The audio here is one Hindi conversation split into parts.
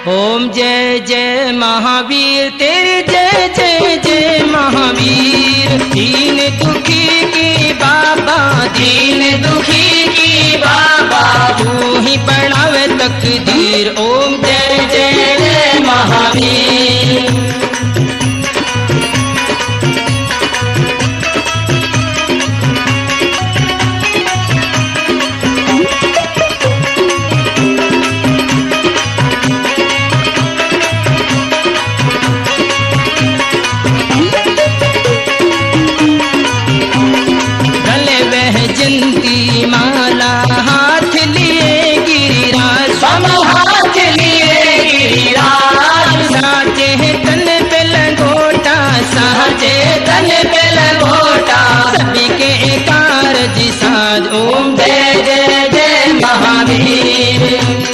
ओम जय जय महावीर तेरे जय जय जय महावीर। दीन दुखी की बाबा, दीन दुखी की बाबा, तू ही बढ़ावे तकदीर। ओम जय जय जय महावीर। जयंती माला हाथ लिए गिरिराज, बाबा हाथ लिए गिरिराज। साचे तन पे लंगोटा, साचे तन पे लंगोटा, सभी के कारज साध। ओम जय जय जय महावीर।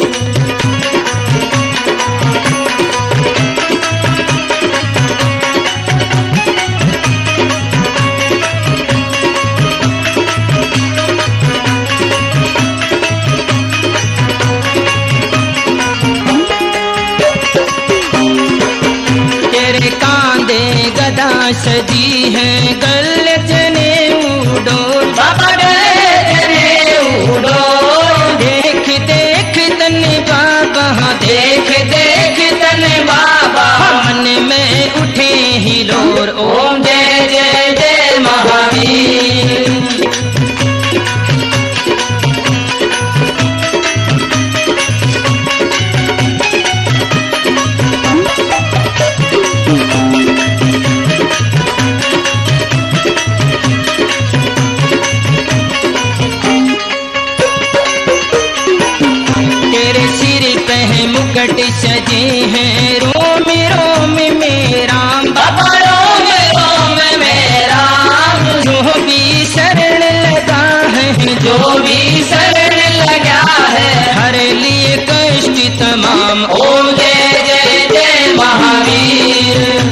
गदा सजी है गल जने उड़ो, बाबा गले जने उड़ो। देख देख तन बाबा, देख देख तन बाबा, मन में उठे ही लोर। ओम जय जय जय महावीर। मुकुट सजे हैं रोम रोम में राम, बाबा रोम रोम में राम। जो भी शरण लगा है, जो भी शरण लगा है, हर लिए कष्ट तमाम। ओम जय जय जय महावीर।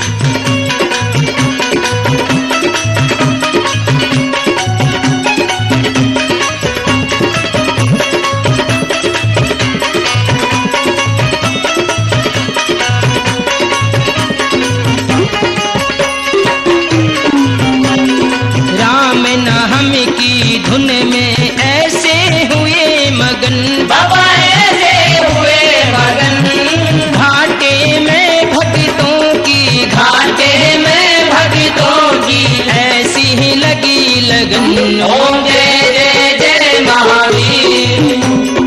धुन में ऐसे हुए मगन, बाबा ऐसे हुए मगन। घाटे में भक्तों की, घाटे में भक्तों की, ऐसी ही लगी लगन। ओम जय जय जय महावीर।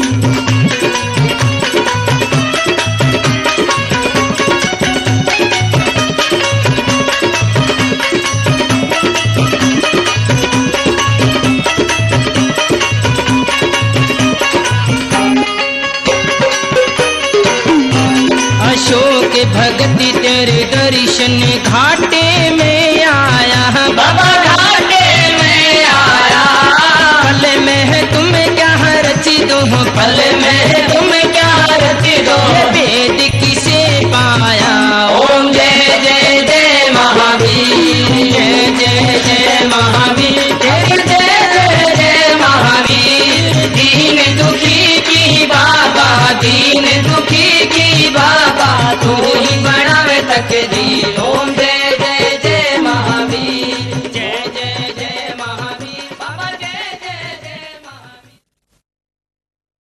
अशोक भगति तेरे दर्शन घाटे में आया, बाबा घाटे में आया। पल में तुम क्या रची दो, पल में